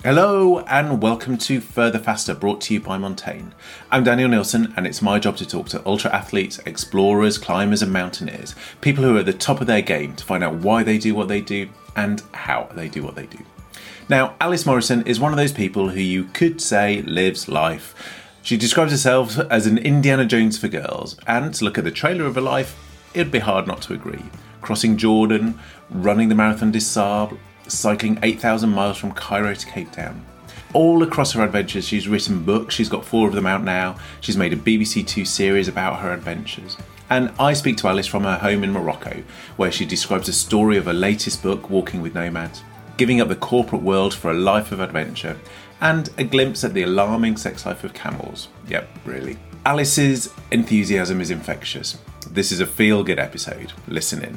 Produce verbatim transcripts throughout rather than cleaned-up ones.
Hello and welcome to Further Faster, brought to you by Montaigne. I'm Daniel Nilsson and it's my job to talk to ultra athletes, explorers, climbers and mountaineers, people who are at the top of their game, to find out why they do what they do and how they do what they do. Now, Alice Morrison is one of those people who you could say lives life. She describes herself as an Indiana Jones for girls, and to look at the trailer of her life, it'd be hard not to agree. Crossing Jordan, running the Marathon des Sables, cycling eight thousand miles from Cairo to Cape Town. All across her adventures, she's written books. She's got four of them out now. She's made a B B C Two series about her adventures. And I speak to Alice from her home in Morocco, where she describes the story of her latest book, Walking with Nomads, giving up the corporate world for a life of adventure, and a glimpse at the alarming sex life of camels. Yep, really. Alice's enthusiasm is infectious. This is a feel-good episode. Listen in.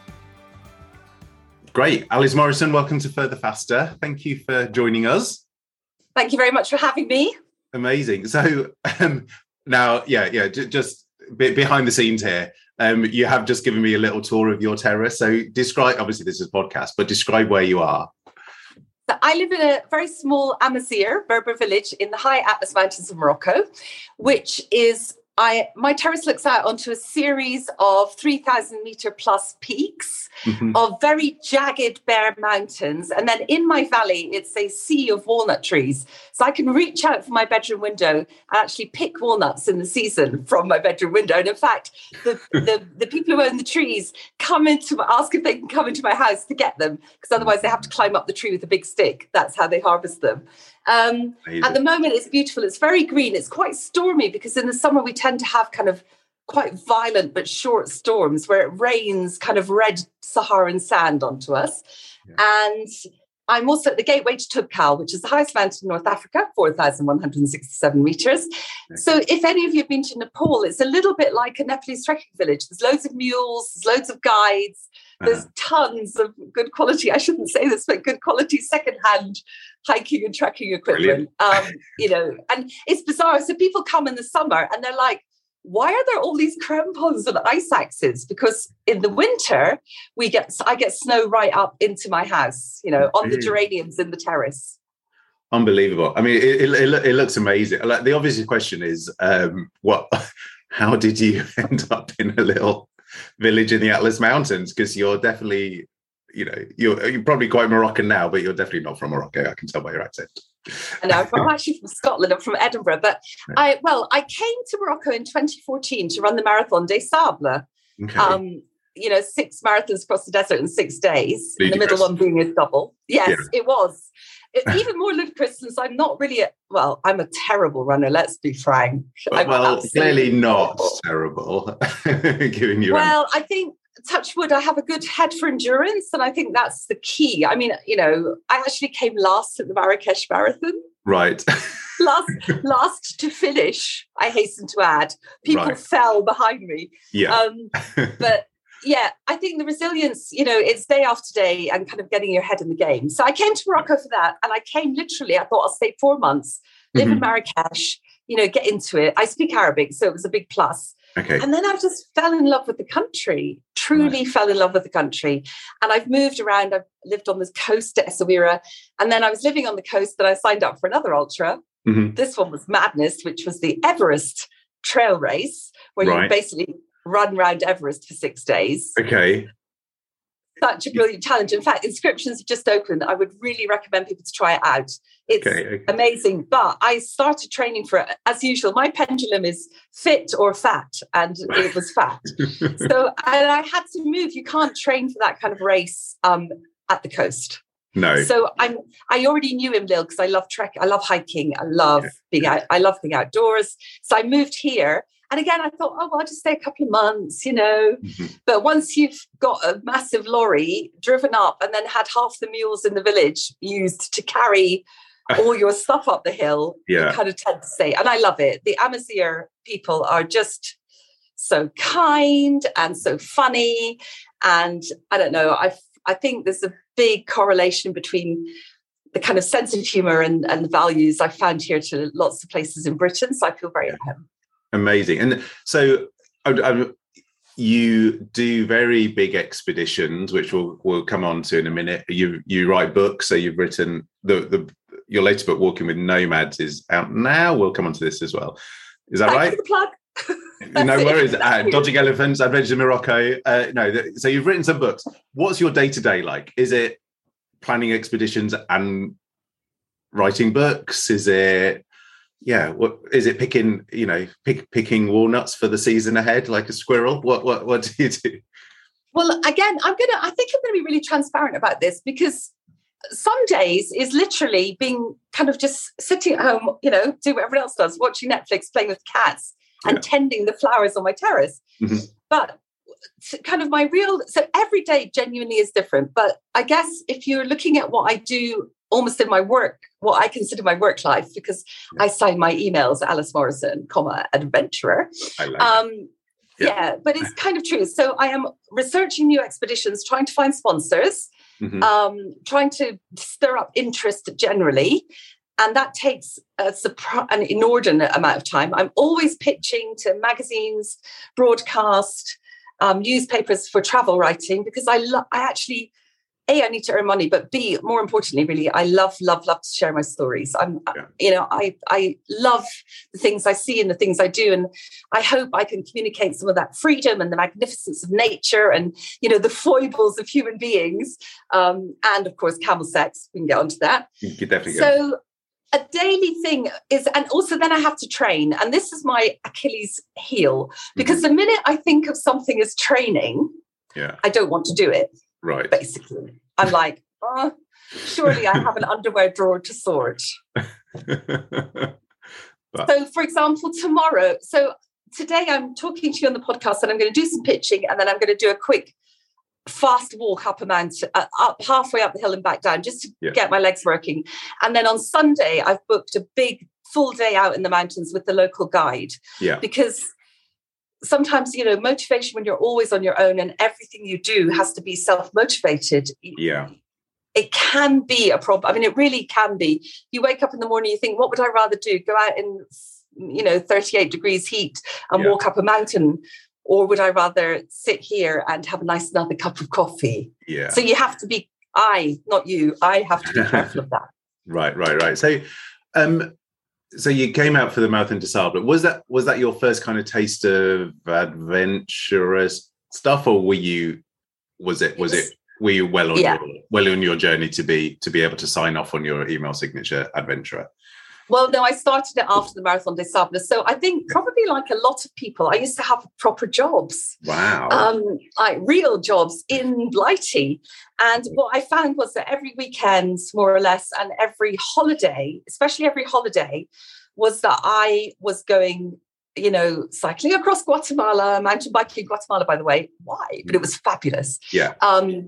Great. Alice Morrison, welcome to Further Faster. Thank you for joining us. Thank you very much for having me. Amazing. So um, now, yeah, yeah, j- just be- behind the scenes here, um, you have just given me a little tour of your terrace. So describe, obviously this is a podcast, but describe where you are. So I live in a very small Amazigh Berber village in the high Atlas Mountains of Morocco, which is I, my terrace looks out onto a series of three thousand metre plus peaks mm-hmm. of very jagged, bare mountains. And then in my valley, it's a sea of walnut trees. So I can reach out from my bedroom window and actually pick walnuts in the season from my bedroom window. And in fact, the, the, the people who own the trees come into ask if they can come into my house to get them, because otherwise they have to climb up the tree with a big stick. That's how they harvest them. Um, at the moment, it's beautiful. It's very green. It's quite stormy because in the summer we tend to have kind of quite violent but short storms where it rains kind of red Saharan sand onto us. Yeah. And I'm also at the gateway to Toubkal, which is the highest mountain in North Africa, four thousand one hundred sixty-seven metres. Okay. So if any of you have been to Nepal, it's a little bit like a Nepalese trekking village. There's loads of mules, there's loads of guides, there's uh-huh. tons of good quality, I shouldn't say this, but good quality secondhand hiking and trekking equipment. Um, you know, and it's bizarre. So people come in the summer and they're like, why are there all these crampons and ice axes? Because in the winter, we get I get snow right up into my house, you know, on the geraniums in the terrace. Unbelievable. I mean, it, it, it looks amazing. Like, the obvious question is, um, what? How did you end up in a little village in the Atlas Mountains? Because you're definitely, you know, you're, you're probably quite Moroccan now, but you're definitely not from Morocco. I can tell by your accent. I know, I'm actually from Scotland. I'm from Edinburgh, but I well, I came to Morocco in twenty fourteen to run the Marathon des Sables. Okay. Um, you know, six marathons across the desert in six days. And the middle one being a double. Yes, yeah. It was. It, even more ludicrous since I'm not really a, well, I'm a terrible runner. Let's be frank. I'm well, clearly not terrible. Giving you. Well, I think. Touch wood, I have a good head for endurance, and I think that's the key. I mean, you know, I actually came last at the Marrakesh Marathon. Right. last, last to finish, I hasten to add. People right. fell behind me. Yeah. Um, but yeah, I think the resilience, you know, it's day after day and kind of getting your head in the game. So I came to Morocco for that, and I came literally, I thought I'll stay four months, live mm-hmm. in Marrakesh, you know, get into it. I speak Arabic, so it was a big plus. Okay. And then I just fell in love with the country, truly right. fell in love with the country. And I've moved around. I've lived on the coast at Essaouira. And then I was living on the coast, but I signed up for another ultra. Mm-hmm. This one was madness, which was the Everest trail race, where right. you basically run around Everest for six days. Okay. Such a brilliant challenge. In fact, inscriptions have just opened. I would really recommend people to try it out. It's okay, okay. amazing. But I started training for it. As usual, my pendulum is fit or fat, and it was fat. So and I had to move. You can't train for that kind of race um, at the coast. No. So I'm. I already knew Imlil because I love trek. I love hiking. I love yeah. being out. I love being outdoors. So I moved here. And again, I thought, oh, well, I'll just stay a couple of months, you know. Mm-hmm. But once you've got a massive lorry driven up and then had half the mules in the village used to carry all your stuff up the hill, yeah. you kind of tend to stay. And I love it. The Amazigh people are just so kind and so funny. And I don't know, I I think there's a big correlation between the kind of sense of humour and, and the values I found here to lots of places in Britain. So I feel very at home. Amazing. And so I, I, you do very big expeditions, which we'll, we'll come on to in a minute. You you write books, so you've written the, the your latest book, Walking with Nomads, is out now. We'll come on to this as well. Is that Thank right? you for the plug. No worries. Uh, Dodging Elephants, Adventures in Morocco. Uh, no, th- so you've written some books. What's your day-to-day like? Is it planning expeditions and writing books? Is it, yeah, what is it picking, you know, pick, picking walnuts for the season ahead like a squirrel? What what what do you do? Well, again, I'm gonna I think I'm gonna be really transparent about this, because some days is literally being kind of just sitting at home, you know, do what everyone else does, watching Netflix, playing with cats, and yeah. tending the flowers on my terrace. Mm-hmm. But kind of my real, so every day genuinely is different. But I guess if you're looking at what I do almost in my work, what I consider my work life, because yeah. I sign my emails Alice Morrison, comma, adventurer. I like um, that. Yeah. yeah, but it's kind of true. So I am researching new expeditions, trying to find sponsors, mm-hmm. um, trying to stir up interest generally. And that takes a surpri- an inordinate amount of time. I'm always pitching to magazines, broadcast, um, newspapers for travel writing, because I, lo- I actually, A, I need to earn money, but B, more importantly, really, I love, love, love to share my stories. I'm, yeah. you know, I, I love the things I see and the things I do. And I hope I can communicate some of that freedom and the magnificence of nature and, you know, the foibles of human beings. Um, and of course, camel sex, we can get onto that. You could definitely so, go. A daily thing is, and also then I have to train. And this is my Achilles heel, because mm-hmm. the minute I think of something as training, yeah. I don't want to do it. Right. Basically, I'm like, oh, surely I have an underwear drawer to sort. But. So, for example, tomorrow, so today I'm talking to you on the podcast, and I'm going to do some pitching, and then I'm going to do a quick fast walk up a mountain, uh, up halfway up the hill and back down, just to yeah. get my legs working. And then on Sunday, I've booked a big full day out in the mountains with the local guide. Yeah. Because sometimes, you know, motivation when you're always on your own and everything you do has to be self-motivated. Yeah. It can be a problem. I mean, it really can be. You wake up in the morning, you think, what would I rather do? Go out in, you know, thirty-eight degrees heat and yeah. walk up a mountain? Or would I rather sit here and have a nice another cup of coffee? Yeah. So you have to be, I, not you, I have to be careful of that. Right, right, right. So, um, so you came out for the Marathon des Sables. Was that was that your first kind of taste of adventurous stuff, or were you? Was it? Was it? Were you well on yeah. your well on your journey to be to be able to sign off on your email signature, adventurer? Well, no, I started it after the Marathon des Sables. So I think probably like a lot of people, I used to have proper jobs. Wow. Um, like real jobs in Blighty. And what I found was that every weekend, more or less, and every holiday, especially every holiday, was that I was going, you know, cycling across Guatemala, mountain biking in Guatemala, by the way. Why? But it was fabulous. Yeah. Um,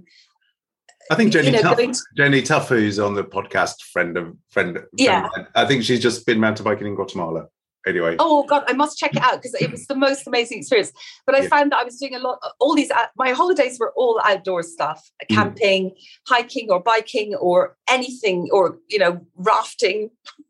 I think Jenny you know, Tuff, to... Jenny Tuff, who's on the podcast, friend of friend. Yeah, friend, I think she's just been mountain biking in Guatemala. Anyway. Oh God, I must check it out because it was the most amazing experience. But I yeah. found that I was doing a lot. All these, my holidays were all outdoor stuff: camping, mm. hiking, or biking, or anything, or you know, rafting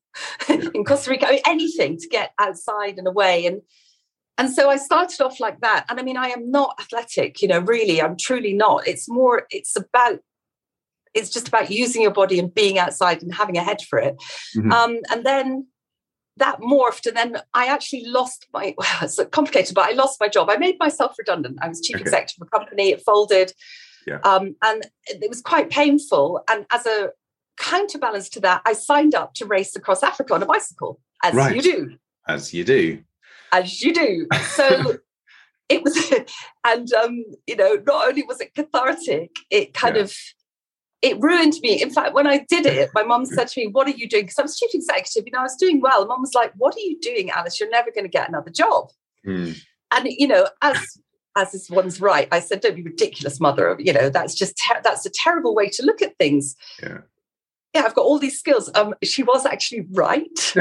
in Costa Rica. I mean, anything to get outside and away. And and so I started off like that. And I mean, I am not athletic, you know. Really, I'm truly not. It's more. It's about. It's just about using your body and being outside and having a head for it. Mm-hmm. Um, and then that morphed. And then I actually lost my, well, it's complicated, but I lost my job. I made myself redundant. I was chief okay. executive of a company. It folded. Yeah. Um, and it was quite painful. And as a counterbalance to that, I signed up to race across Africa on a bicycle, as right. you do. As you do. As you do. So it was, and, um, you know, not only was it cathartic, it kind yeah. of, it ruined me. In fact, when I did it, my mum said to me, what are you doing? Because I was chief executive, you know, I was doing well. Mum was like, what are you doing, Alice? You're never going to get another job. Mm. And, you know, as as is one's right, I said, don't be ridiculous, mother. You know, that's just, ter- that's a terrible way to look at things. Yeah, yeah I've got all these skills. Um, she was actually right.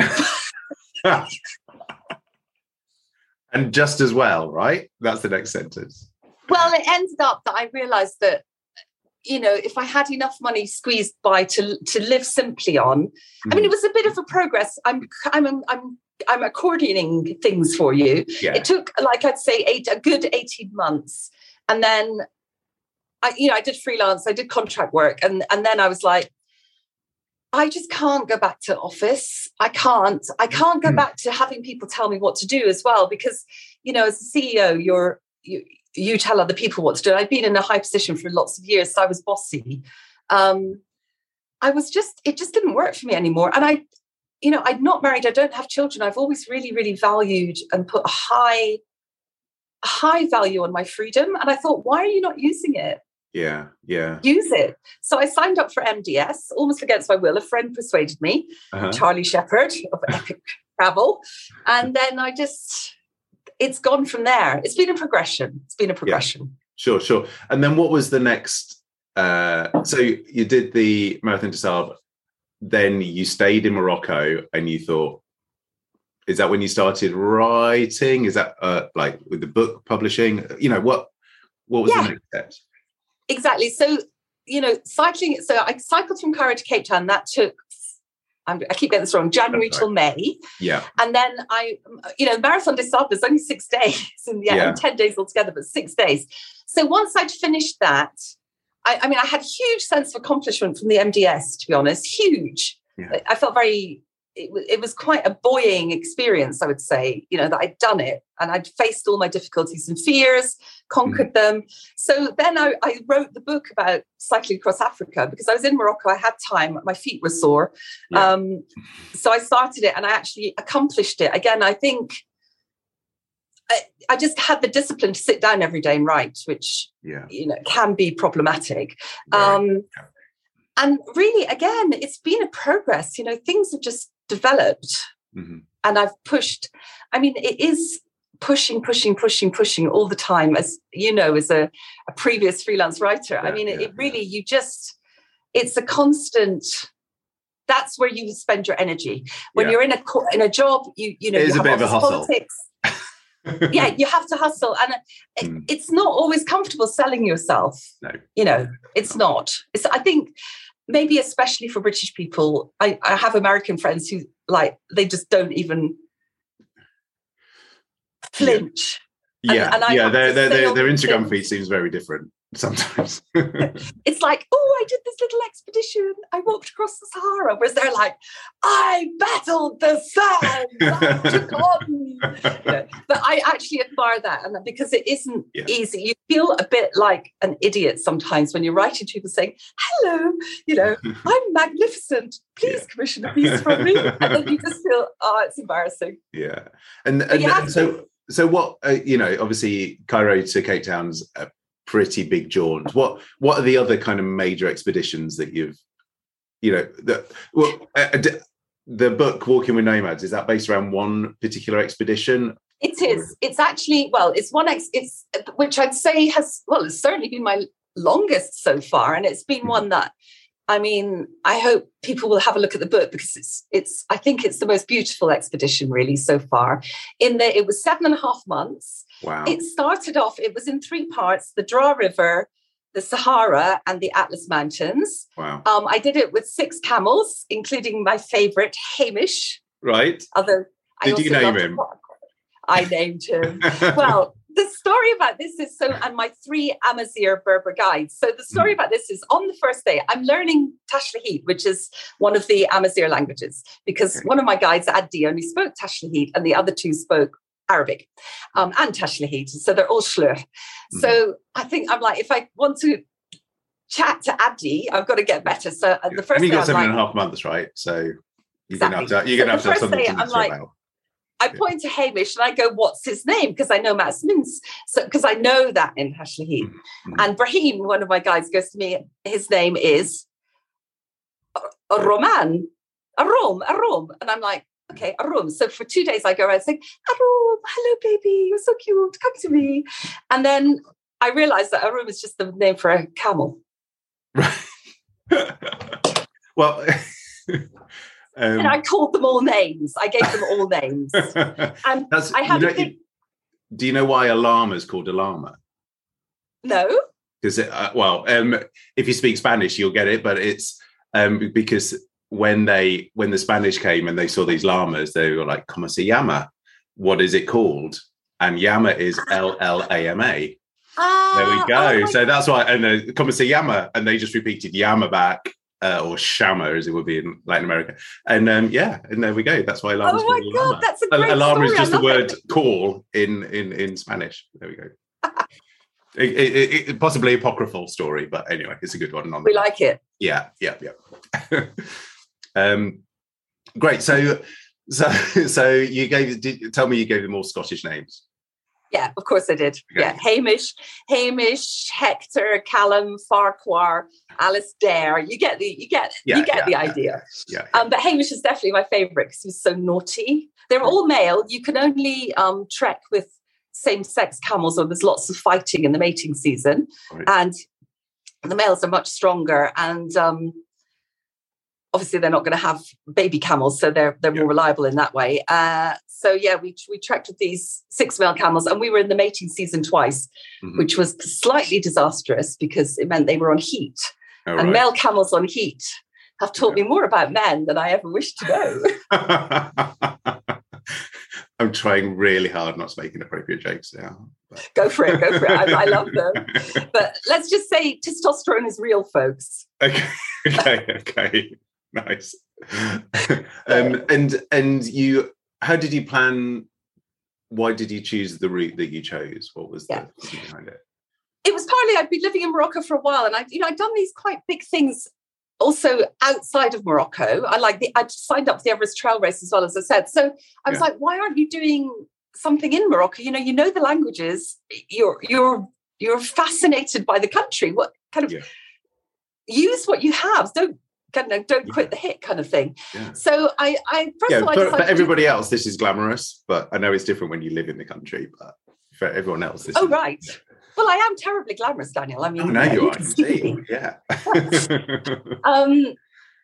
And just as well, right? That's the next sentence. Well, it ended up that I realised that, you know, if I had enough money squeezed by to to live simply on, mm. I mean, it was a bit of a progress. I'm I'm I'm I'm accordioning things for you. Yeah. It took, like I'd say, eight a good eighteen months, and then I, you know, I did freelance, I did contract work, and and then I was like, I just can't go back to office. I can't. I can't go Mm. back to having people tell me what to do as well, because, you know, as a C E O, you're you you tell other people what to do. I've been in a high position for lots of years, so I was bossy. Um, I was just, it just didn't work for me anymore. And I, you know, I'm not married. I don't have children. I've always really, really valued and put a high, a high value on my freedom. And I thought, why are you not using it? Yeah, yeah. Use it. So I signed up for M D S almost against my will. A friend persuaded me, Uh-huh. Charlie Shepherd of Epic Travel. And then I just, it's gone from there. It's been a progression. It's been a progression. Sure, sure. And then what was the next? Uh, so you did the Marathon des Sables, then you stayed in Morocco, and you thought, is that when you started writing? Is that uh, like with the book publishing? You know, what what was Yeah. the next steps? Exactly. So, you know, cycling. So I cycled from Cairo to Cape Town. That took, I'm, I keep getting this wrong, January That's till May. Yeah. And then I, you know, Marathon des Sables is only six days and yeah, Yeah. and ten days altogether, but six days. So once I'd finished that, I, I mean, I had a huge sense of accomplishment from the M D S, to be honest, huge. Yeah. I felt very, it, was- it was quite a buoying experience, I would say, you know, that I'd done it and I'd faced all my difficulties and fears, conquered them. So then I, I wrote the book about cycling across Africa because I was in Morocco. I had time. My feet were sore. Yeah. Um, so I started it and I actually accomplished it. Again, I think I, I just had the discipline to sit down every day and write, which, Yeah. you know, can be problematic. Very. Um, Yeah. and really, again, it's been a progress. You know, things have just developed Mhm. and I've pushed. I mean, it is pushing, pushing, pushing, pushing all the time, as you know, as a, a previous freelance writer. I Yeah, mean, it, yeah, it really, you just, it's a constant. That's where you spend your energy. When Yeah. you're in a co- in a job, you you know, It you is a have bit of a office hustle. politics. Yeah, you have to hustle, and it, Mm. it's not always comfortable selling yourself. No. You know, it's not. It's, I think maybe especially for British people, I, I have American friends who like they just don't even flinch. And- Yeah, and I yeah. have Their to their say their, all their these Instagram things. feed seems very different sometimes. It's like, oh, I did this little expedition. I walked across the Sahara. Whereas they're like, I battled the sun. I took on. You know, but I actually admire that, and because it isn't Yeah. easy. You feel a bit like an idiot sometimes when you're writing to people saying, "Hello, you know, I'm magnificent. Please Yeah. commission a piece from me," and then you just feel, oh, it's embarrassing. Yeah, and and, you have and so so what? Uh, you know, obviously Cairo to Cape Town's a pretty big jaunt. What what are the other kind of major expeditions that you've, you know, the well, uh, d- the book Walking with Nomads, is that based around one particular expedition? It is. It's actually, well, it's one ex, it's which I'd say has, well, it's certainly been my longest so far, and it's been Mhm. one that, I mean, I hope people will have a look at the book because it's, it's, I think it's the most beautiful expedition really so far. In that it was seven and a half months. Wow. It started off, it was in three parts: the Dra River, the Sahara, and the Atlas Mountains. Wow. Um, I did it with six camels, including my favorite, Hamish. Right. Although I Did you also name loved- him? I named him. Well, the story about this is so, and my three Amazigh Berber guides. So the story Mm. about this is on the first day, I'm learning Tashlahit, which is one of the Amazigh languages, because Okay. one of my guides, Addi, only spoke Tashlahit and the other two spoke Arabic um, and Tashlahit. So they're all Shlur. So I think I'm like, if I want to chat to Addi, I've got to get better. So uh, the first and you day got I'm seven like, and a half months, right? So you're Exactly. gonna have to you're gonna So have to have the first something day, to I'm talk like, about. I point to Hamish and I go, what's his name? Because I know Matt's means. So because I know that in Tashlahit. Mhm. And Brahim, one of my guides, goes to me, his name is a Roman, a Rom, a Rom. And I'm like, okay, a Rom. So for two days I go around saying, Arum, hello, baby, you're so cute, come to me. And then I realized that Arum is just the name for a camel. Well, um, And I called them all names. I gave them all names. And that's, I had you a know, big, you- do you know why a llama is called a llama? no. Because, uh, well, um, if you speak Spanish, you'll get it. But it's um, because when they when the Spanish came and they saw these llamas, they were like, "Como se llama? What is it called?" And llama is L L A M A. Ah, There we oh go. my So that's why, and uh, "Como se llama?" And they just repeated "llama" back, uh, or shama as it would be in Latin America. And um, yeah, and there we go. That's why llama's Oh my called God, llama. that's a great a llama story. is just I the love word it. call in, in, in Spanish. There we go. it, it, it, possibly apocryphal story, but anyway, it's a good one. We like it. Yeah, yeah, yeah. um, great. So, so, so you gave. Did, tell me, you gave them all Scottish names. Yeah, of course I did. Okay. Yeah, Hamish, Hamish, Hector, Callum, Farquhar, Alistair. You get the you get yeah, you get yeah, the idea. Yeah, yeah, yeah. Um, but Hamish is definitely my favourite because he was so naughty. They're all male. You can only um, trek with same-sex camels, or there's lots of fighting in the mating season, right. And the males are much stronger. And um, obviously, they're not going to have baby camels, so they're they're yeah. more reliable in that way. Uh, so yeah, we we trekked with these six male camels, and we were in the mating season twice, mm-hmm. which was slightly disastrous because it meant they were on heat, oh, and right. male camels on heat have taught yeah. me more about men than I ever wished to know. I'm trying really hard not to make inappropriate jokes now. But. Go for it, go for it. I, I love them. But let's just say testosterone is real, folks. Okay, okay, okay. Nice. um, and and you, how did you plan? Why did you choose the route that you chose? What was yeah. the thinking behind it? It was partly I'd been living in Morocco for a while, and I, you know, I'd done these quite big things also outside of Morocco. I like the I signed up for the Everest Trail Race as well, as I said. So I was yeah. like, why aren't you doing something in Morocco? You know, you know the languages. You're you're you're fascinated by the country. What kind of yeah. use what you have? Don't. Kind of, don't quit yeah. the hit kind of thing. Yeah. So I, I first yeah, of all, for, I for everybody to... else, this is glamorous, but I know it's different when you live in the country. But for everyone else, this oh is, right. Yeah. Well, I am terribly glamorous, Daniel. I mean, oh, no, you are indeed. Yeah. um.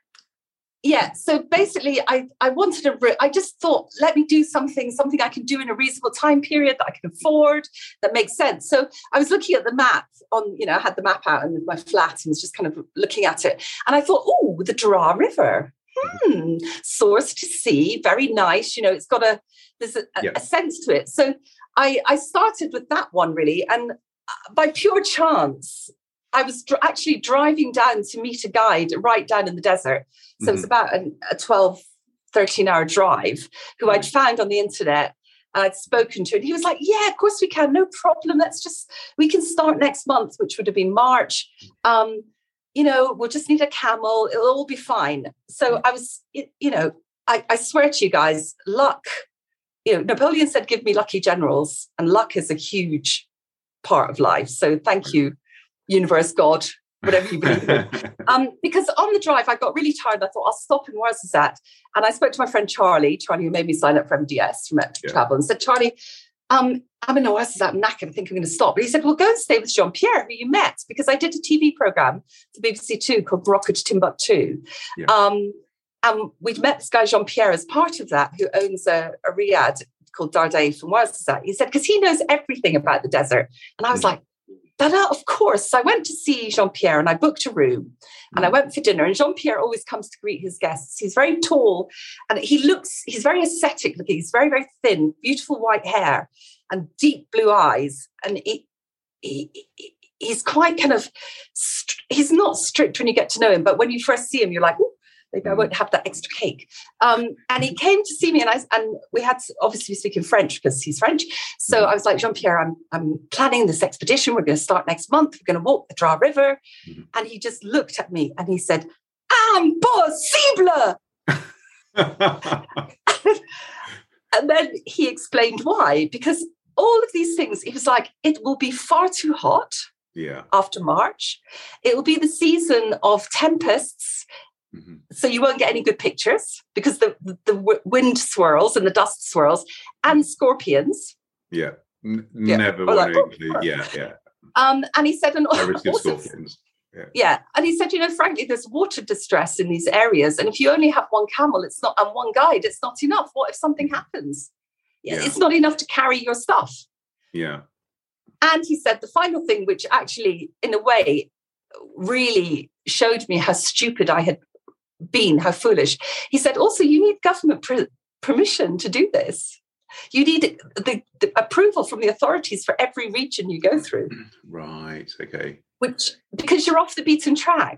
Yeah. So basically, I I wanted a. I just thought, let me do something, something I can do in a reasonable time period that I can afford, that makes sense. So I was looking at the map on, you know, I had the map out in my flat and was just kind of looking at it, and I thought, oh, the Dra River, hmm, source to sea, very nice. You know, it's got a there's a, yeah. a sense to it. So I I started with that one really, and by pure chance, I was dr- actually driving down to meet a guide right down in the desert. So mm-hmm. it was about a, a twelve, thirteen hour drive who I'd found on the internet. And I'd spoken to, and he was like, yeah, of course we can. No problem. Let's just, we can start next month, which would have been March. Um, you know, we'll just need a camel. It'll all be fine. So I was, you know, I, I swear to you guys, luck, you know, Napoleon said, give me lucky generals, and luck is a huge part of life. So thank you, universe, God, whatever you believe in. Um, because on the drive, I got really tired. I thought, I'll stop in Ouarzazate. And I spoke to my friend Charlie, Charlie, who made me sign up for M D S from Epic yeah. Travel, and said, Charlie, um, I'm in Ouarzazate, I'm knackered, I think I'm going to stop. But he said, well, go and stay with Jean-Pierre, who you met, because I did a T V programme for B B C Two called Morocco to Timbuktu. Yeah. Um, and we'd met this guy, Jean-Pierre, as part of that, who owns a, a riad called Darday from Ouarzazate. He said, because he knows everything about the desert. And I was mm. like, That, of course. So I went to see Jean-Pierre and I booked a room and I went for dinner. And Jean-Pierre always comes to greet his guests. He's very tall and he looks, he's very ascetic looking. He's very, very thin, beautiful white hair and deep blue eyes. And he, he, he he's quite kind of, he's not strict when you get to know him, but when you first see him, you're like, ooh, maybe I won't have that extra cake. Um, and he came to see me, and I and we had to obviously speak in French because he's French. So I was like, Jean-Pierre, I'm I'm planning this expedition. We're going to start next month. We're going to walk the Dra River. Mm-hmm. And he just looked at me and he said, "Impossible!" And then he explained why. Because all of these things, he was like, it will be far too hot. Yeah. After March, it will be the season of tempests. Mm-hmm. So you won't get any good pictures because the, the, the wind swirls and the dust swirls and scorpions. Yeah, N- yeah. never want like, to include. Oh, yeah, yeah. Um, and he said, and also, scorpions. Yeah. yeah, and he said, you know, frankly, there's water distress in these areas, and if you only have one camel, it's not, and one guide, it's not enough. What if something happens? Yeah. It's not enough to carry your stuff. Yeah. And he said the final thing, which actually, in a way, really showed me how stupid I had been, how foolish. He said, also, you need government pr- permission to do this. You need the, the approval from the authorities for every region you go through. Right, okay. Which, because you're off the beaten track.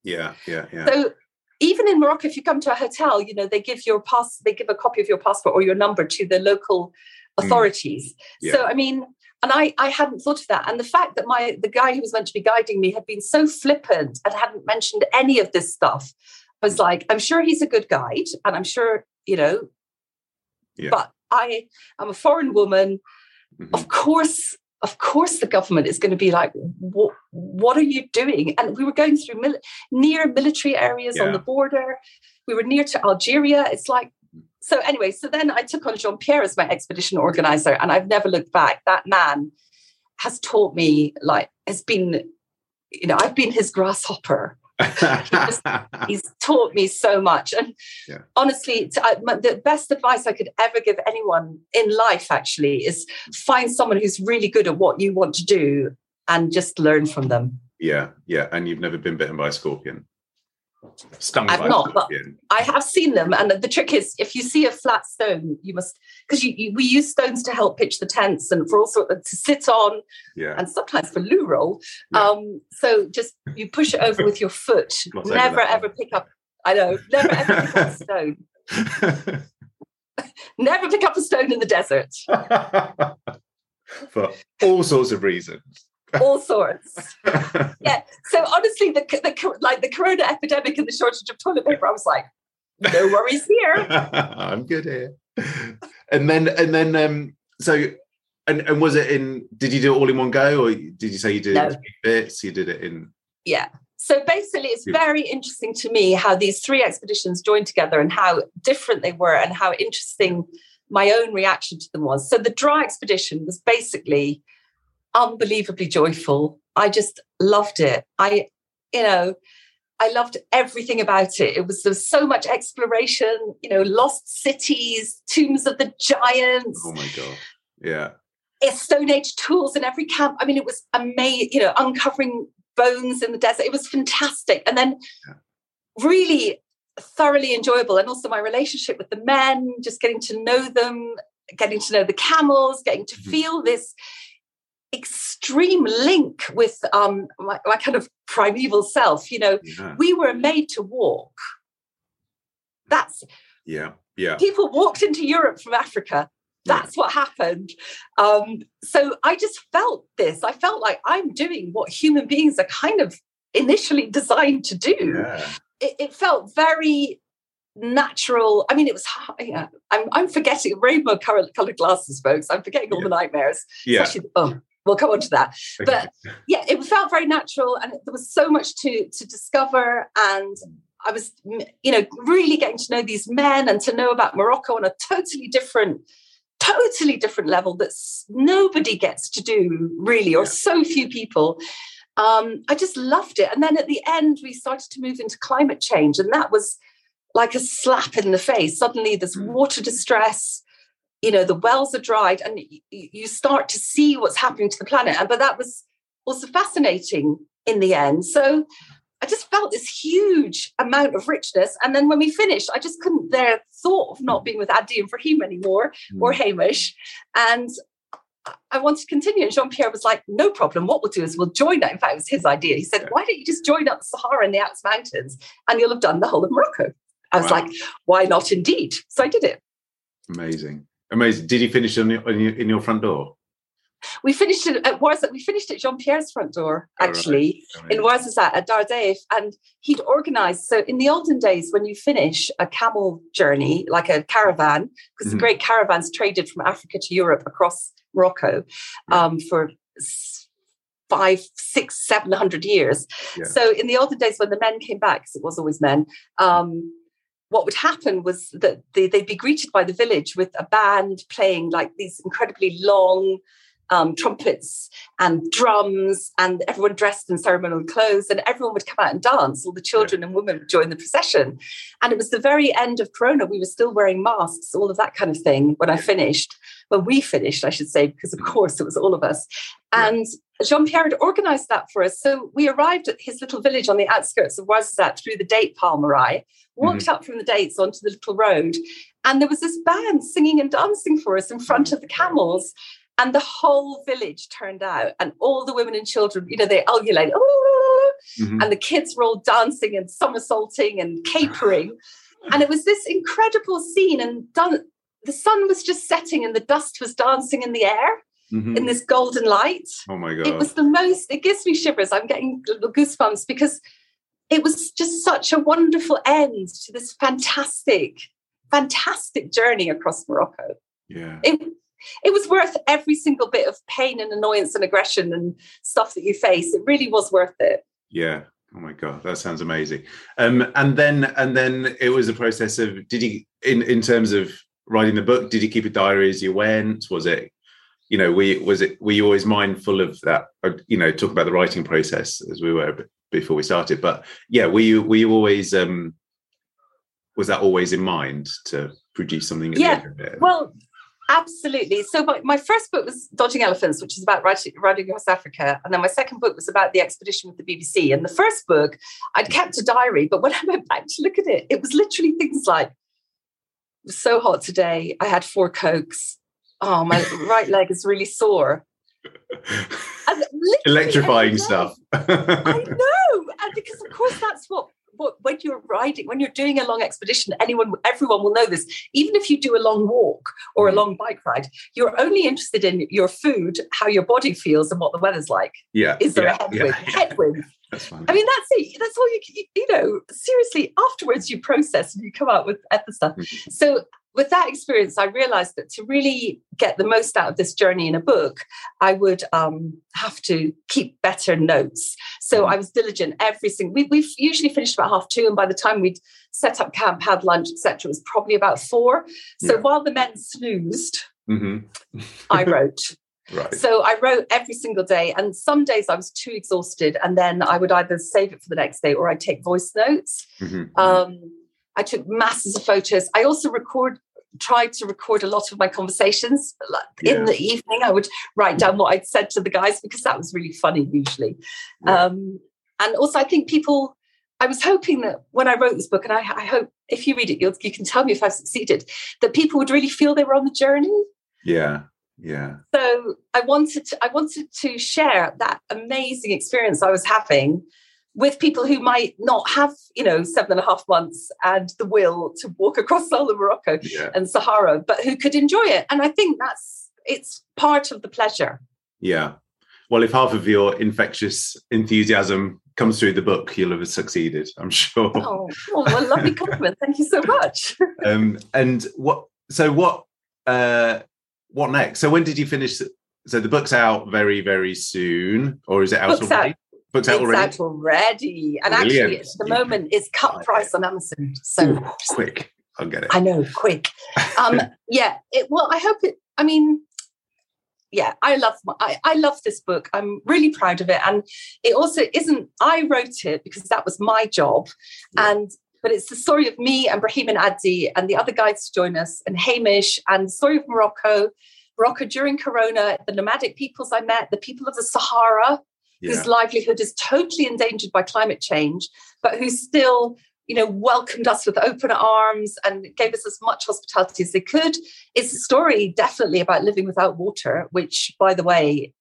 Yeah, yeah, yeah. So even in Morocco, if you come to a hotel, you know, they give your pass, they give a copy of your passport or your number to the local authorities. Mm. Yeah. So, I mean, and I, I hadn't thought of that. And the fact that my the guy who was meant to be guiding me had been so flippant and hadn't mentioned any of this stuff, I was mm. like, I'm sure he's a good guide, and I'm sure, you know, yeah. but I am a foreign woman. Mm-hmm. Of course, of course, the government is going to be like, what, what are you doing? And we were going through mil- near military areas yeah. on the border. We were near to Algeria. It's like, so anyway, so then I took on Jean-Pierre as my expedition organizer, and I've never looked back. That man has taught me, like, has been, you know, I've been his grasshopper. he just, he's taught me so much. And yeah. honestly, to, I, the best advice I could ever give anyone in life, actually, is find someone who's really good at what you want to do and just learn from them. Yeah, yeah. And you've never been bitten by a scorpion? Stung I've by not, a scorpion? But I have seen them. And the trick is, if you see a flat stone, you must, because you, you, we use stones to help pitch the tents and for also to sit on, yeah. and sometimes for loo roll. Yeah. Um, so just you push it over with your foot. Never ever pick up. I know. Never ever pick up a stone. Never pick up a stone in the desert. For all sorts of reasons. All sorts. Yeah. So honestly, the, the like the corona epidemic and the shortage of toilet paper, I was like, no worries here. I'm good here. And then and then um so and, and was it in did you do it all in one go, or did you say you did no. it in bits? You did it in Yeah. So basically it's very interesting to me how these three expeditions joined together and how different they were and how interesting my own reaction to them was. So the dry expedition was basically unbelievably joyful. I just loved it. I, you know, I loved everything about it. It was, there was so much exploration, you know, lost cities, tombs of the giants. Oh my God. Yeah. It's Stone Age tools in every camp. I mean, it was amazing, you know, uncovering bones in the desert. It was fantastic. And then yeah. really thoroughly enjoyable. And also my relationship with the men, just getting to know them, getting to know the camels, getting to mm-hmm. feel this extreme link with um my, my kind of primeval self. You know, yeah. we were made to walk. That's yeah yeah people walked into Europe from Africa. That's yeah. what happened. Um so I just felt this. I felt like I'm doing what human beings are kind of initially designed to do. Yeah. it, it felt very natural. I mean, it was, yeah, I'm I'm forgetting rainbow colored glasses, folks. I'm forgetting all yeah. the nightmares. Yeah. Especially, oh, we'll come on to that. But yeah, it felt very natural, and there was so much to to discover. And I was, you know, really getting to know these men and to know about Morocco on a totally different, totally different level that nobody gets to do, really, or so few people. Um, I just loved it. And then at the end, we started to move into climate change, and that was like a slap in the face. Suddenly there's water distress, you know, the wells are dried, and y- you start to see what's happening to the planet. And but that was also fascinating in the end. So I just felt this huge amount of richness. And then when we finished, I just couldn't bear thought of not being with Adi and Fahim anymore, mm. or Hamish. And I wanted to continue. And Jean-Pierre was like, no problem. What we'll do is we'll join that. In fact, it was his idea. He said, why don't you just join up the Sahara and the Alps Mountains, and you'll have done the whole of Morocco. I was wow. like, why not indeed? So I did it. Amazing. Amazing. Did you finish on your, on your, in your front door? We finished it at Ouarzazate. We finished at Jean-Pierre's front door, actually, oh, right. in Ouarzazate at Dardaif. And he'd organised. So in the olden days, when you finish a camel journey, like a caravan, because mm-hmm. the great caravans traded from Africa to Europe across Morocco um, for five, six, seven hundred years. Yeah. So in the olden days, when the men came back, because it was always men, um, what would happen was that they, they'd be greeted by the village with a band playing like these incredibly long um, trumpets and drums, and everyone dressed in ceremonial clothes, and everyone would come out and dance. All the children yeah. and women would join the procession. And it was the very end of Corona. We were still wearing masks, all of that kind of thing when I finished. When we finished, I should say, because of course it was all of us. Yeah. And Jean-Pierre had organised that for us. So we arrived at his little village on the outskirts of Ouarzazate through the date palmerai, walked mm-hmm. up from the dates onto the little road, and there was this band singing and dancing for us in front of the camels. And the whole village turned out, and all the women and children, you know, they ululated. Oh, Mm-hmm. and the kids were all dancing and somersaulting and capering. And it was this incredible scene, and done, the sun was just setting and the dust was dancing in the air. Mm-hmm. In this golden light. Oh my God. It was the most, it gives me shivers. I'm getting little goosebumps because it was just such a wonderful end to this fantastic, fantastic journey across Morocco. Yeah. It, it was worth every single bit of pain and annoyance and aggression and stuff that you face. It really was worth it. Yeah. Oh my God, that sounds amazing. Um, and then, and then it was a process of, did you, in, in terms of writing the book, did you keep a diary as you went? Was it, you know, we was it were you always mindful of that? You know, talk about the writing process as we were before we started. But yeah, were you were you always um, was that always in mind to produce something? At yeah, the end of it? Well, absolutely. So my, my first book was Dodging Elephants, which is about riding, riding across Africa, and then my second book was about the expedition with the B B C. And the first book, I'd kept a diary, but when I went back to look at it, it was literally things like, "It was so hot today. I had four Cokes. Oh, my right leg is really sore." And electrifying stuff. I know, and because of course that's what, what when you're riding, when you're doing a long expedition, anyone, everyone will know this. Even if you do a long walk or a long bike ride, you're only interested in your food, how your body feels, and what the weather's like. Yeah, is there yeah, a headwind? Yeah, yeah. Headwind. That's fine. I mean, that's it. That's all you, you, you know. Seriously, afterwards you process and you come out with other stuff. Mm-hmm. So. With that experience, I realized that to really get the most out of this journey in a book, I would um, have to keep better notes. So I was diligent every single week. We've usually finished about half two. And by the time we'd set up camp, had lunch, et cetera, it was probably about four. So yeah. While the men snoozed, mm-hmm. I wrote. Right. So I wrote every single day. And some days I was too exhausted. And then I would either save it for the next day or I'd take voice notes. Mm-hmm. Um, I took masses of photos. I also record, tried to record a lot of my conversations. In yeah. the evening, I would write down what I'd said to the guys because that was really funny usually. Yeah. Um, and also I think people, I was hoping that when I wrote this book, and I, I hope if you read it, you'll, you can tell me if I've succeeded, that people would really feel they were on the journey. Yeah. Yeah. So I wanted to, I wanted to share that amazing experience I was having with people who might not have, you know, seven and a half months and the will to walk across all of Morocco yeah. and Sahara, but who could enjoy it. And I think that's, it's part of the pleasure. Yeah. Well, if half of your infectious enthusiasm comes through the book, you'll have succeeded, I'm sure. Oh, oh well, lovely compliment. Thank you so much. um, and what, so what, uh, what next? So when did you finish? So the book's out very, very soon, or is it out book's already? Out. Books out it's already? out already. And Brilliant. Actually, at the moment, it's cut price on Amazon. So Ooh, quick, I'll get it. I know, quick. Um, yeah. It, well, I hope it. I mean, yeah, I love. My, I, I love this book. I'm really proud of it, and it also isn't. I wrote it because that was my job, yeah. and but it's the story of me and Brahim and Addi and the other guides to join us, and Hamish, and the story of Morocco, Morocco during Corona, the nomadic peoples I met, the people of the Sahara. Yeah. Whose livelihood is totally endangered by climate change, but who still, you know, welcomed us with open arms and gave us as much hospitality as they could. It's a story definitely about living without water, which, by the way,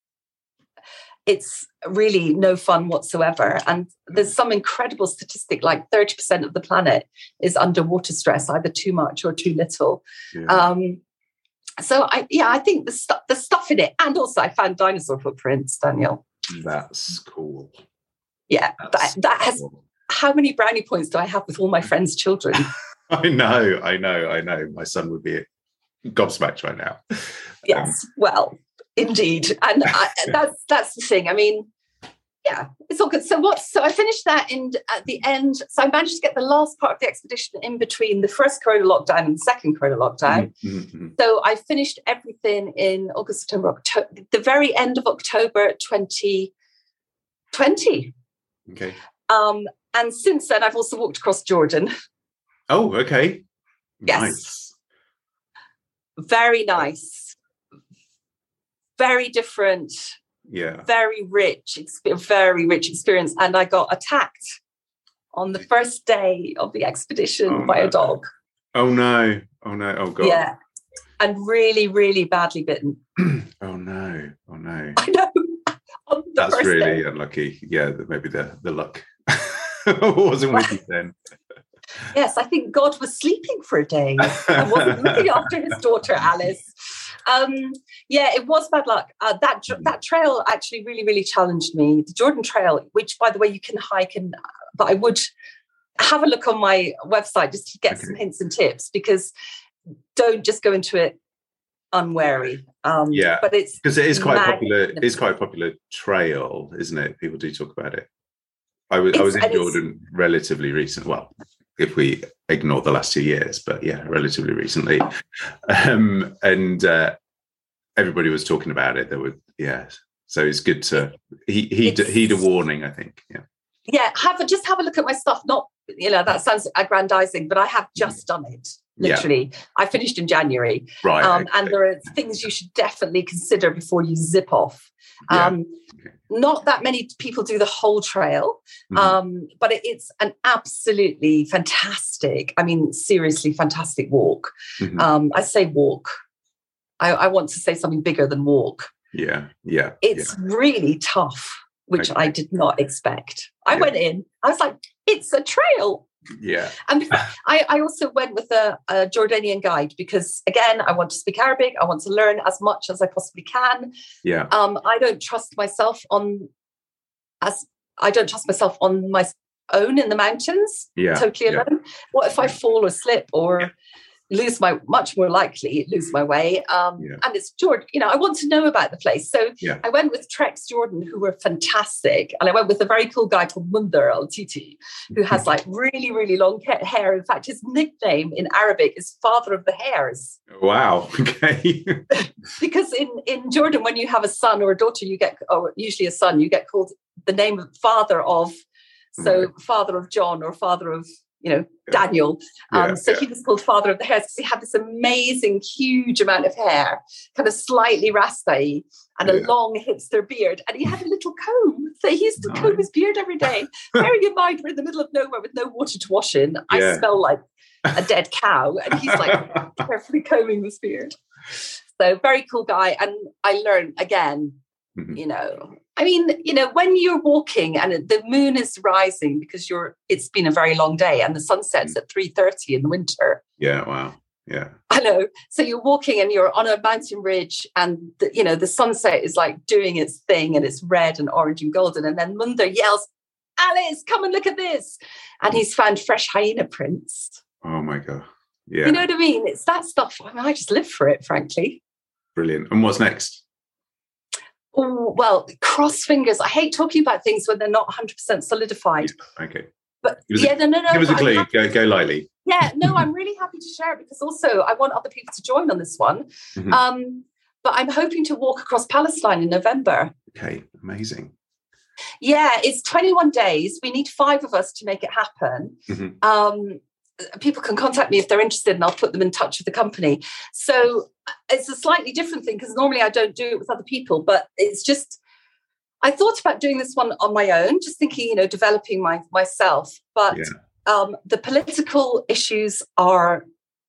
it's really no fun whatsoever. And there's some incredible statistic, like thirty percent of the planet is under water stress, either too much or too little. Yeah. Um, so, I, yeah, I think the, stu- the stuff in it, and also I found dinosaur footprints, Daniel. That's cool. Yeah, That's that, that has. cool. How many brownie points do I have with all my friends' children? I know, I know, I know. My son would be gobsmacked right now. Yes, um, well, indeed, and I, that's that's the thing. I mean, yeah, it's all good. So what? So I finished that in at the end. So I managed to get the last part of the expedition in between the first Corona lockdown and the second Corona lockdown. Mm-hmm. So I finished everything in August, September, October, the very end of October, twenty twenty. Okay. Um, and since then, I've also walked across Jordan. Oh, okay. Yes. Nice. Very nice. Very different. Yeah. Very rich, very rich experience. And I got attacked on the first day of the expedition oh, by no. a dog. Oh, no. Oh, no. Oh, God. Yeah. And really, really badly bitten. Oh, no. Oh, no. I know. on the That's first really day. unlucky. Yeah, maybe the, the luck wasn't with you then. Yes, I think God was sleeping for a day and wasn't looking after his daughter, Alice. Um, yeah, it was bad luck. Uh, that that trail actually really, really challenged me. The Jordan Trail, which, by the way, you can hike, and but I would have a look on my website just to get okay. some hints and tips, because don't just go into it unwary. Um, yeah, but it's because it is quite popular. It's quite a popular trail, isn't it? People do talk about it. I was I was in Jordan relatively recent. Well, if we ignore the last two years, but yeah, relatively recently, um, and uh, everybody was talking about it. There were yeah, so it's good to he heed heed a warning. I think yeah. Yeah, have a, just have a look at my stuff. Not, you know, that sounds aggrandizing, but I have just done it. Literally, yeah. I finished in January, right? Um, okay. And there are things you should definitely consider before you zip off. Yeah. Um, okay. Not that many people do the whole trail, mm-hmm. um, but it, it's an absolutely fantastic. I mean, seriously, fantastic walk. Mm-hmm. Um, I say walk. I, I want to say something bigger than walk. Yeah, yeah. It's yeah. really tough, which okay. I did not expect. I yeah. went in, I was like, it's a trail. Yeah. And I, I also went with a, a Jordanian guide because, again, I want to speak Arabic. I want to learn as much as I possibly can. Yeah. Um, I don't trust myself on as I don't trust myself on my own in the mountains. Yeah. Totally alone. Yeah. What if I fall or slip or yeah. lose my, much more likely lose my way. Um, yeah. And it's Jordan, you know, I want to know about the place. So yeah. I went with Treks Jordan, who were fantastic. And I went with a very cool guy called Munder Al-Titi, who has like really, really long hair. In fact, his nickname in Arabic is Father of the Hares. Wow. Okay. Because in, in Jordan, when you have a son or a daughter, you get, or usually a son, you get called the name of father of, so right. father of John or father of, you know, yeah. Daniel. Um, yeah, so yeah. he was called Father of the Hares because he had this amazing, huge amount of hair, kind of slightly rasty, and yeah. a long hipster beard. And he had a little comb. So he used to nice. comb his beard every day. Bearing in mind, we're in the middle of nowhere with no water to wash in. Yeah. I smell like a dead cow. And he's like carefully combing this beard. So very cool guy. And I learned again, mm-hmm. you know, I mean, you know, when you're walking and the moon is rising because you're, it's been a very long day and the sun sets at three thirty in the winter. Yeah. Wow. Yeah. I know. So you're walking and you're on a mountain ridge and, the, you know, the sunset is like doing its thing and it's red and orange and golden. And then Munder yells, Alice, come and look at this. And he's found fresh hyena prints. Oh my God. Yeah. You know what I mean? It's that stuff. I mean, I just live for it, frankly. Brilliant. And what's next? Oh, well, cross fingers. I hate talking about things when they're not one hundred percent solidified. Yeah, okay. But yeah, a, no, no, no. Give us a clue. Go, go lightly. Yeah, no, I'm really happy to share it because also I want other people to join on this one. Mm-hmm. Um, but I'm hoping to walk across Palestine in November. Okay, amazing. Yeah, it's twenty-one days. We need five of us to make it happen. Mm-hmm. Um, people can contact me if they're interested and I'll put them in touch with the company. So it's a slightly different thing because normally I don't do it with other people, but it's just, I thought about doing this one on my own, just thinking, you know, developing my myself. But yeah. um, the political issues are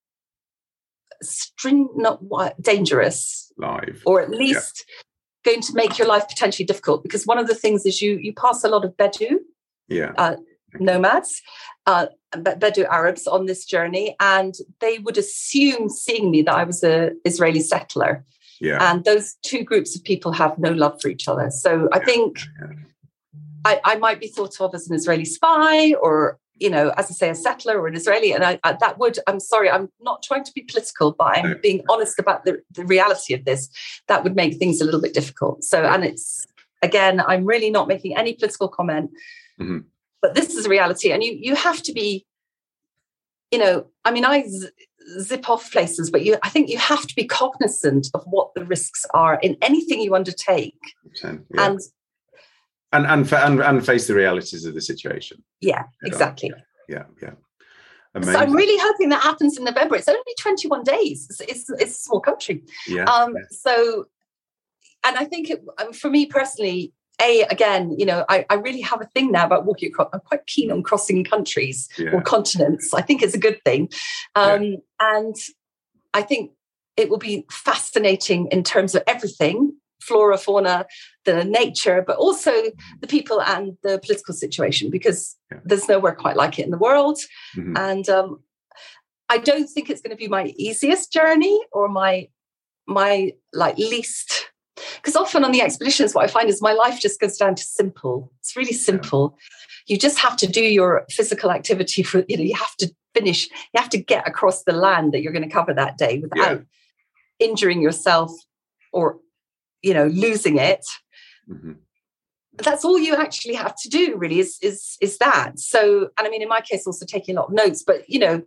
string, not what, dangerous. Live. Or at least yeah. going to make your life potentially difficult because one of the things is you you pass a lot of Bedou. Yeah. Uh, nomads, uh, Bedou Arabs on this journey, and they would assume, seeing me, that I was an Israeli settler. Yeah. And those two groups of people have no love for each other. So I think yeah. I, I might be thought of as an Israeli spy or, you know, as I say, a settler or an Israeli. And I, I, that would, I'm sorry, I'm not trying to be political, but I'm no. being honest about the, the reality of this. That would make things a little bit difficult. So, and it's, again, I'm really not making any political comment. Mm-hmm. But this is a reality, and you you have to be, you know, I mean, I z- zip off places, but you, I think you have to be cognizant of what the risks are in anything you undertake, yeah. and and and, fa- and and face the realities of the situation. Yeah, exactly. Yeah, yeah. Amazing. So I'm really hoping that happens in November. It's only twenty-one days. It's it's, it's a small country. Yeah. Um. Yeah. So, and I think it, for me personally. A, again, you know, I, I really have a thing now about walking across. I'm quite keen on crossing countries yeah. or continents. I think it's a good thing. Um, yeah. And I think it will be fascinating in terms of everything flora, fauna, the nature, but also the people and the political situation, because yeah. there's nowhere quite like it in the world. Mm-hmm. And um, I don't think it's going to be my easiest journey or my my like least, because often on the expeditions, what I find is my life just goes down to simple. It's really simple. Yeah. You just have to do your physical activity for, you know, you have to finish, you have to get across the land that you're going to cover that day without yeah. injuring yourself or, you know, losing it. Mm-hmm. That's all you actually have to do, really, is, is, is that. So, and I mean, in my case, also taking a lot of notes, but, you know,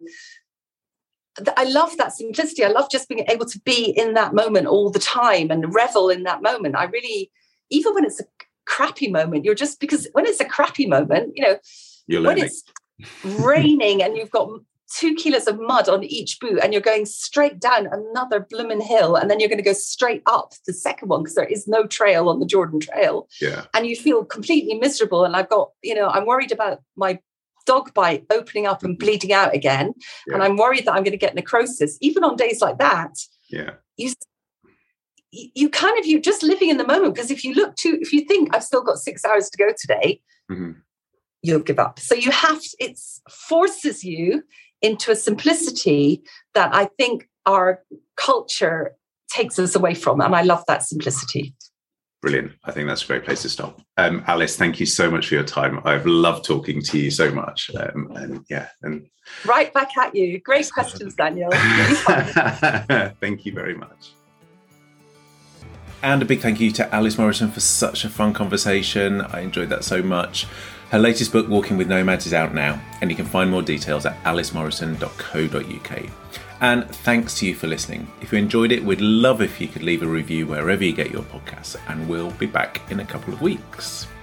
I love that simplicity. I love just being able to be in that moment all the time and revel in that moment. I really, even when it's a crappy moment, you're just, because when it's a crappy moment, you know, you're when learning. It's raining and you've got two kilos of mud on each boot and you're going straight down another bloomin' hill, and then you're going to go straight up the second one because there is no trail on the Jordan Trail. Yeah. And you feel completely miserable. And I've got, you know, I'm worried about my dog bite opening up and bleeding out again. Yeah. And I'm worried that I'm going to get necrosis. Even on days like that, yeah, you you kind of, you're just living in the moment, because if you look to, if you think I've still got six hours to go today, mm-hmm. you'll give up. So you have to, it forces you into a simplicity that I think our culture takes us away from. And I love that simplicity. Brilliant. I think that's a great place to stop. Um, Alice, thank you so much for your time. I've loved talking to you so much. Um, and yeah, and right back at you. Great questions, Daniel. Thank you very much. And a big thank you to Alice Morrison for such a fun conversation. I enjoyed that so much. Her latest book, Walking with Nomads, is out now, and you can find more details at alice morrison dot co dot uk. And thanks to you for listening. If you enjoyed it, we'd love if you could leave a review wherever you get your podcasts, and we'll be back in a couple of weeks.